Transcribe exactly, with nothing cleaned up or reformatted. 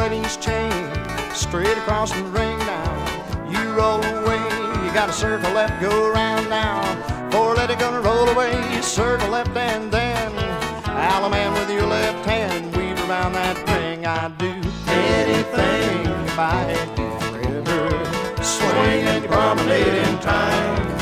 wedding's chain straight across the ring now. You roll away, you got to circle left, go around now. Four let it gonna roll away, you circle left and then Alaman with your left hand, weave around that ring. I'd do anything if I had you forever, swing and promenade in time.